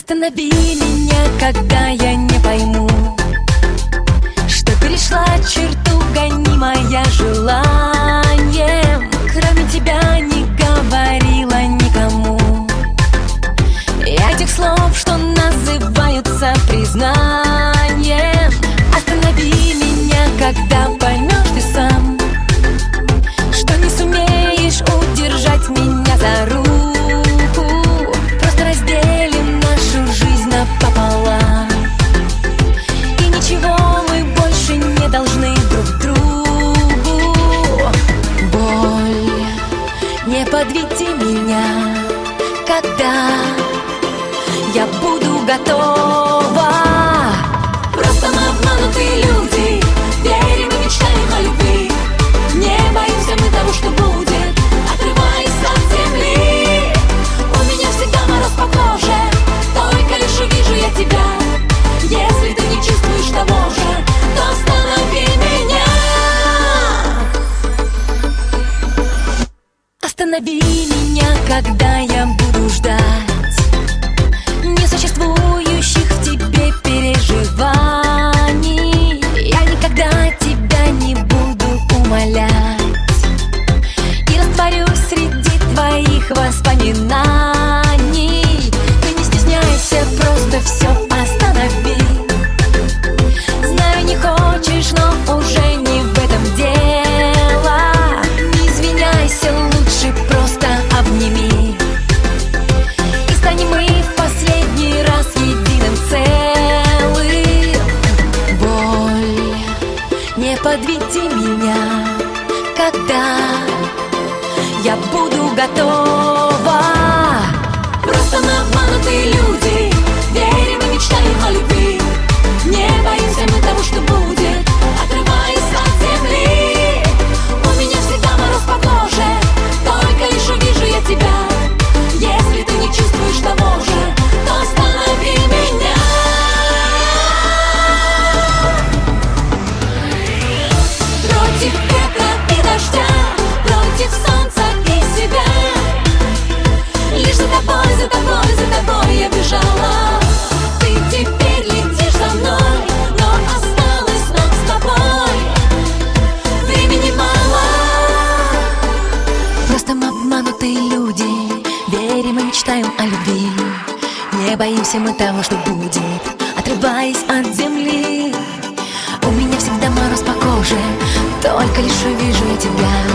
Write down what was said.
Останови меня, когда я не пойму, что перешла черту, гонимая желанием. Кроме тебя не говорила никому этих слов, что называются признанием. Останови меня, когда поймешь ты сам, что не сумеешь удержать меня за руку. Просто разделим нашу жизнь напополам, и ничего мы больше не должны друг другу. Боль, не подведи меня, когда я буду готова. Просто мы обманутые люди, верим и мечтаем о любви. Не боимся мы того, что будет, отрываясь от земли. У меня всегда мороз по коже, только лишь увижу я тебя. Если ты не чувствуешь того же, то останови меня. Останови меня, когда я буду ждать несуществующих в тебе переживаний. Я никогда тебя не буду умолять и растворюсь среди твоих воспоминаний. Ты не стесняйся, просто все останови. Знаю, не хочешь, но уже не в этом дело. Не извиняйся, лучше просто обними, и станем мы в последний раз единым целым. Боль, не подведи меня, когда я буду готова. Просто мы обманутые люди, верим и мечтаем о любви. Не боимся мы того, что будет, отрываясь от земли. У меня всегда мороз по коже, только лишь увижу я тебя. Если ты не чувствуешь того же, то останови меня. Против ветра и дождя, против солнца и себя, лишь за тобой, за тобой, за тобой я бежала. Ты теперь летишь за мной, но осталось нам с тобой времени мало. Просто мы обманутые люди, верим и мечтаем о любви. Не боимся мы того, что будет, отрываясь от земли. У меня всегда мороз по коже, только лишь увижу я тебя.